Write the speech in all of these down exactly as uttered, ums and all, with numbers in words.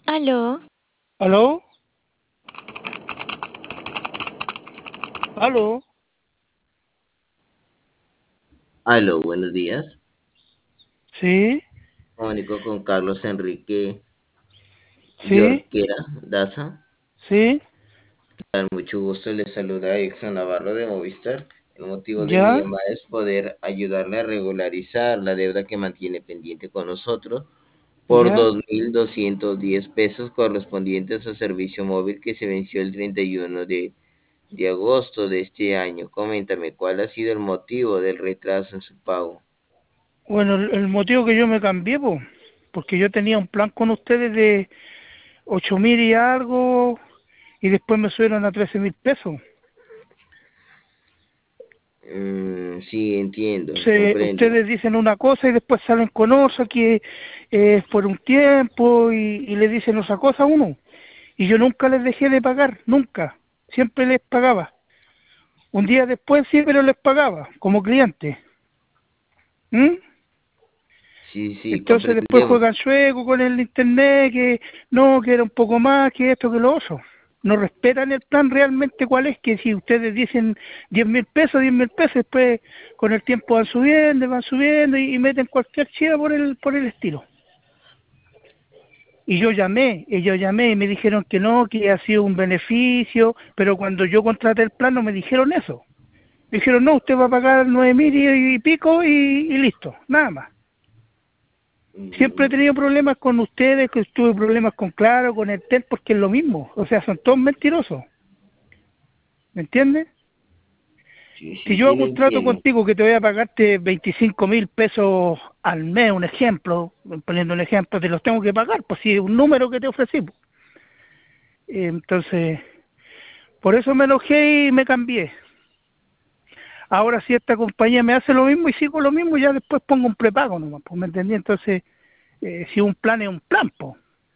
Aló, ¿Aló? ¿Aló? Aló, buenos días. Sí, Comunico con Carlos Enrique sí, Yorquera Daza. sí, Con mucho gusto les saluda Exxon Navarro de Movistar. El motivo de mi ya. llamada es poder ayudarle a regularizar la deuda que mantiene pendiente con nosotros por Ya. dos mil doscientos diez pesos correspondientes a servicio móvil que se venció el treinta y uno de, de agosto de este año. Coméntame, ¿cuál ha sido el motivo del retraso en su pago? Bueno, el, el motivo que yo me cambié, po, porque yo tenía un plan con ustedes de ocho mil y algo, y después me subieron a trece mil pesos. Mm, sí, entiendo, Se, comprendo. ustedes dicen una cosa y después salen con otra que es por un tiempo y, y le dicen otra cosa a uno. Y yo nunca les dejé de pagar, nunca. Siempre les pagaba. Un día después sí, pero les pagaba como cliente. ¿Mm? Sí, sí, Entonces después comprendemos. juegan chueco con el internet, que no, que era un poco más, que esto, que lo otro. No respetan el plan realmente cuál es, que si ustedes dicen diez mil pesos, diez mil pesos, después con el tiempo van subiendo, van subiendo y, y meten cualquier chiva por el, por el estilo. Y yo llamé, y yo llamé y me dijeron que no, que ha sido un beneficio, pero cuando yo contraté el plan no me dijeron eso. Me dijeron, no, usted va a pagar nueve mil y, y pico y, y listo, nada más. Siempre he Mm, tenido problemas con ustedes, que tuve problemas con Claro, con Entel, porque es lo mismo. O sea, son todos mentirosos. ¿Me entiendes? sí, Si sí, yo sí, hago lo un trato entiendo. contigo que te voy a pagarte veinticinco mil pesos al mes, un ejemplo, poniendo un ejemplo, te los tengo que pagar, pues si es un número que te ofrecí. Pues. Eh, Entonces, por eso me enojé y me cambié. Ahora si esta compañía me hace lo mismo y sigo lo mismo, ya después pongo un prepago nomás, pues, ¿me entendí? Entonces, eh, si un plan es un plan, pues,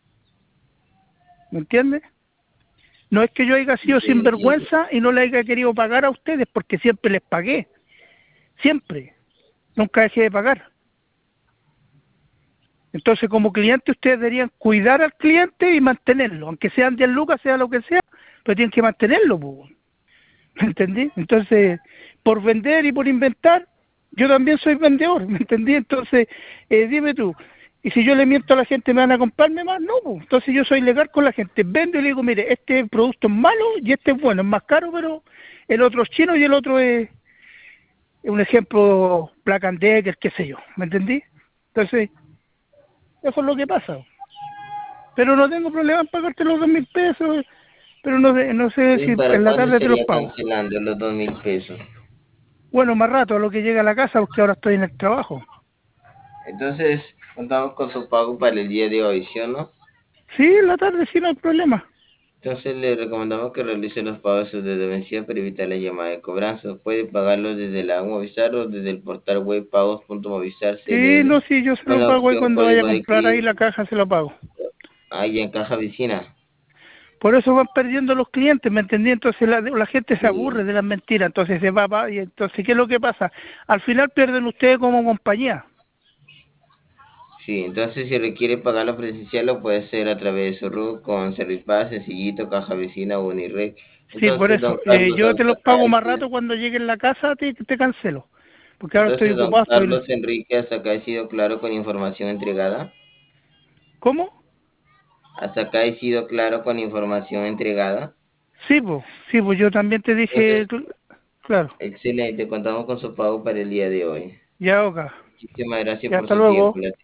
¿me entiendes? No es que yo haya Sí, sido lo entiendo. sinvergüenza y no le haya querido pagar a ustedes, porque siempre les pagué, siempre, nunca dejé de pagar. Entonces, como cliente, ustedes deberían cuidar al cliente y mantenerlo, aunque sean diez lucas, sea lo que sea, pero tienen que mantenerlo, pues, ¿me entendí? Entonces, por vender y por inventar, yo también soy vendedor, ¿me entendí? Entonces, eh, dime tú, y si yo le miento a la gente, ¿me van a comprarme más? No, pues. Entonces yo soy legal con la gente, vendo y le digo, mire, este producto es malo y este es bueno, es más caro, pero el otro es chino y el otro es, es un ejemplo, Black and Decker, qué sé yo, ¿me entendí? Entonces, eso es lo que pasa. Pero no tengo problema en pagarte los dos mil pesos, pero no sé, no sé ¿Y si para en la cuándo tarde te los estaría pago. cancelando los dos mil pesos? Bueno, más rato a lo que llega a la casa, porque ahora estoy en el trabajo. Entonces, contamos con su pago para el día de hoy, ¿sí o no? Sí, en la tarde sí no hay problema. Entonces, le recomendamos que realice los pagos desde vencida para evitar la llamada de cobranza. Puede pagarlos desde la Movistar o desde el portal web Sí, no, pagos.movistar.cl sí, yo se con lo la pago ahí opción cuando vaya a código de comprar ahí la cliente. caja, se lo pago. Ahí en caja vecina. Por eso van perdiendo los clientes, ¿me entendí? Entonces la, la gente se Sí, aburre de las mentiras, entonces se va, va, y entonces, ¿qué es lo que pasa? Al final pierden ustedes como compañía. sí, entonces si requiere pagarlo presencial lo puede hacer a través de su R U C con Service Pass, Sencillito, Caja Vecina o Unirec. Sí, por Entonces, don eso. Eh, Carlos, yo te hasta los acá pago he más sido, rato cuando llegue en la casa, te, te cancelo. Porque ahora estoy entonces, don ocupado, estoy... Carlos Enrique, hasta acá he sido claro con información entregada. ¿Cómo? Hasta acá he sido claro con información entregada. Sí, pues, sí, pues yo también te dije, Entonces, cl- claro, excelente, contamos con su pago para el día de hoy. ya, Oka, Muchísimas gracias ya por hasta su tiempo. luego. Le